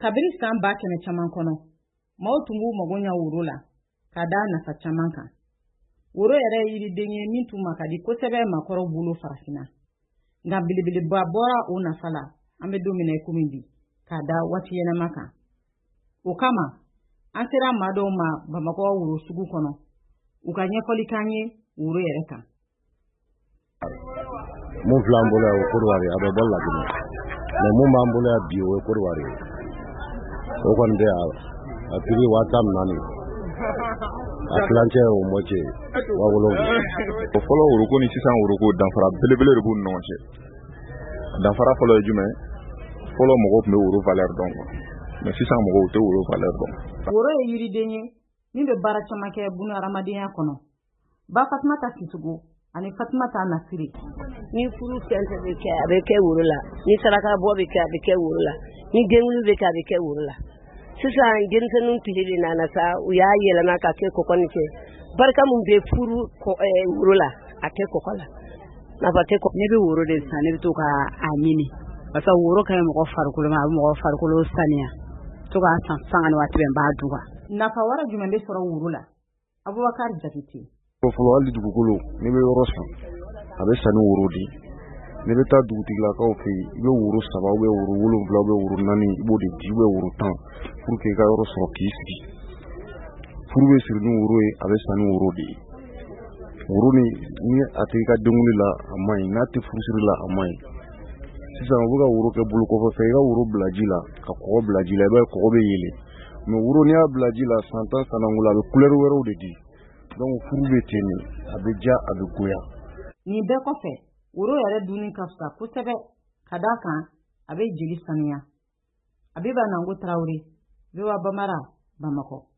kabiri san ba kɛmɛ caman kɔnɔ maaw tun b'u mago ɲɛ woro la ka da nafa caman kan. Woro yɛrɛ ye yiriden ye min tun ma ka di kosɛbɛ maakɔrɔw bolo farafinna. Nka belebeleba bɔra o nafa la an bɛ don min na komi bi k'a da waati yɛlɛma kan. O kama an sera maa dɔw ma Bamakɔ woro sugu kɔnɔ u ka ɲɛfɔli k'an ye woro yɛrɛ kan. Mun filɛ an bolo yan o Côte-d'Ivoire a bɛ bɔ Laginɛ mais mun b'an bolo yan bi o ye Côte-d'Ivoire o kɔni tɛ a prix 4,400 a tilancɛ o moitié 7,000. Fɔlɔ woroko ni sisan woroko danfara belebele de b'u ni ɲɔgɔn cɛ. Danfara fɔlɔ ye jumɛn? Fɔlɔ mɔgɔw tun bɛ woro valeur dɔn mais sisan mɔgɔw tɛ woro valeur dɔn. Woro ye yiriden ye min bɛ baara caman kɛ bunahadamadenya kɔnɔ. Ba Fatumata Sissogo ani Fatumata Nasiri. Ni furu fɛn fɛn bɛ kɛ a bɛ kɛ woro la, ni saraka bɔ bɛ kɛ a bɛ kɛ woro la, ni denkundi bɛ kɛ a bɛ kɛ woro la. Sisan denmisɛnninw tile de nana sa u y'a yɛlɛma ka kɛ kɔkɔ ni cɛ. Barika mun bɛ furu woro la a kɛ kɔkɔ la. Nafa tɛ kɔkɔ. Ne bɛ woro de san ne bɛ to ka a ɲini parce que woro ka ɲi mɔgɔ farikolo ma a bɛ mɔgɔ farikolo saniya. To ka san sanga ni waati bɛ n b'a dun. Nafa wɛrɛ jumɛn bɛ sɔrɔ woro la? Abubakar Jakite. Fɔlɔ hali dugukolo ne bɛ yɔrɔ san a bɛ san ni woro de. Ne bɛ taa dugutigilakaw fɛ yen i bɛ woro 7 ou bien woro 7 ou bien woro 4 i b'o de di ou bien woro 10 pour que i ka yɔrɔ sɔrɔ k'i sigi. Furu bɛ siri ni woro ye a bɛ san ni woro de ye. Woro ni a tɛ i ka denkundi la a man ɲi n'a tɛ furusiri la a man ɲi. Sisan u bɛ ka woro kɛ bolo kɔfɛ fɛ i ka woro bila ji la ka kɔgɔ bila ji la i b'a ye kɔgɔ bɛ yelen mais woro n'i y'a bila ji la san 10 san 20 a bɛ couleur wɛrɛw de di. Donc furu bɛ ten de a bɛ ja a bɛ goya. Nin bɛɛ kɔfɛ woro yɛrɛ dunni ka fisa kosɛbɛ ka d'a kan a bɛ jeli sanuya. Abiba Nango Traoré, VOA Bambara, Bamakɔ.